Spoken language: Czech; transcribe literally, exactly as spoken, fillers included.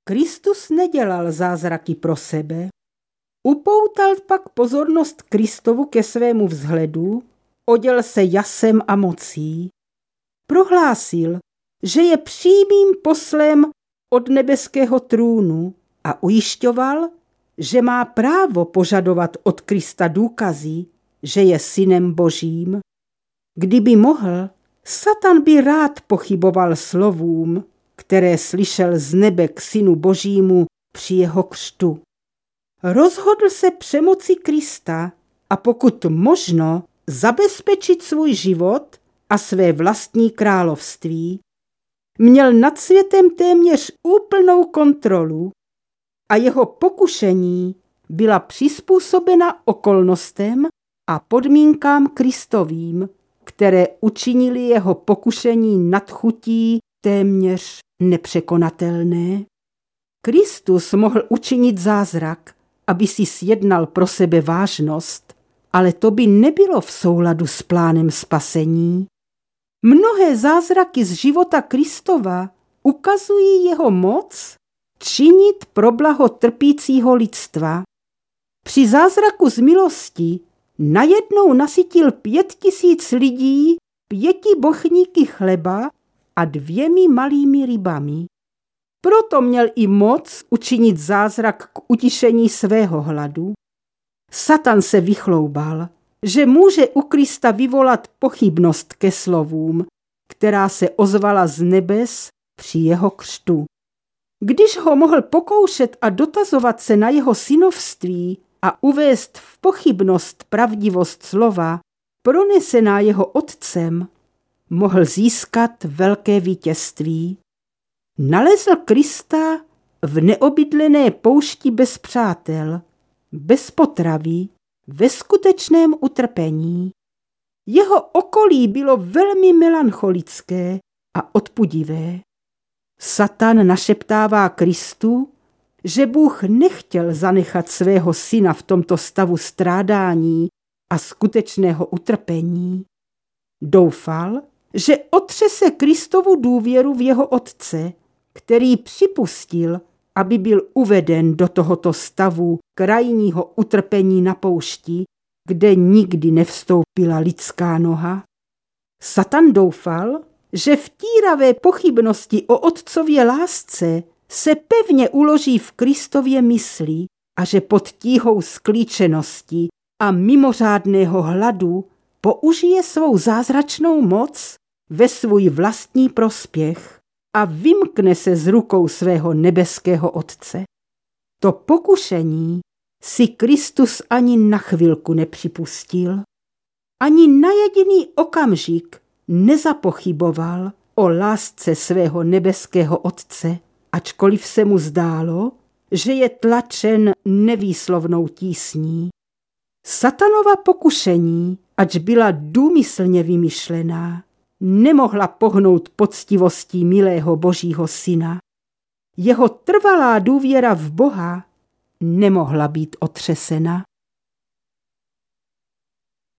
Kristus nedělal zázraky pro sebe. Upoutal pak pozornost Kristovu ke svému vzhledu, oděl se jasem a mocí. Prohlásil, že je přímým poslem od nebeského trůnu a ujišťoval, že má právo požadovat od Krista důkazy, že je synem Božím. Kdyby mohl, Satan by rád pochyboval slovům, které slyšel z nebe k synu Božímu při jeho křtu. Rozhodl se přemoci Krista a pokud možno zabezpečit svůj život a své vlastní království. Měl nad světem téměř úplnou kontrolu a jeho pokušení byla přizpůsobena okolnostem a podmínkám Kristovým, které učinili jeho pokušení nad chutí téměř nepřekonatelné. Kristus mohl učinit zázrak, aby si sjednal pro sebe vážnost, ale to by nebylo v souladu s plánem spasení. Mnohé zázraky z života Kristova ukazují jeho moc činit pro blaho trpícího lidstva. Při zázraku z milosti najednou nasytil pět tisíc lidí pěti bochníky chleba a dvěmi malými rybami. Proto měl i moc učinit zázrak k utišení svého hladu. Satan se vychloubal, že může u Krista vyvolat pochybnost ke slovům, která se ozvala z nebes při jeho křtu. Když ho mohl pokoušet a dotazovat se na jeho synovství a uvést v pochybnost pravdivost slova, pronesená jeho otcem, mohl získat velké vítězství. Nalezl Krista v neobydlené poušti bez přátel, bez potravy, ve skutečném utrpení. Jeho okolí bylo velmi melancholické a odpudivé. Satan našeptává Kristu, že Bůh nechtěl zanechat svého syna v tomto stavu strádání a skutečného utrpení. Doufal, že otřese Kristovu důvěru v jeho otce, který připustil, aby byl uveden do tohoto stavu krajního utrpení na poušti, kde nikdy nevstoupila lidská noha. Satan doufal, že v tíravé pochybnosti o otcově lásce se pevně uloží v Kristově mysli a že pod tíhou sklíčenosti a mimořádného hladu použije svou zázračnou moc ve svůj vlastní prospěch a vymkne se z rukou svého nebeského Otce. To pokušení si Kristus ani na chvilku nepřipustil. Ani na jediný okamžik nezapochyboval o lásce svého nebeského Otce, ačkoliv se mu zdálo, že je tlačen nevýslovnou tísní. Satanova pokušení, ač byla důmyslně vymyšlená, nemohla pohnout poctivostí milého Božího syna. Jeho trvalá důvěra v Boha nemohla být otřesena.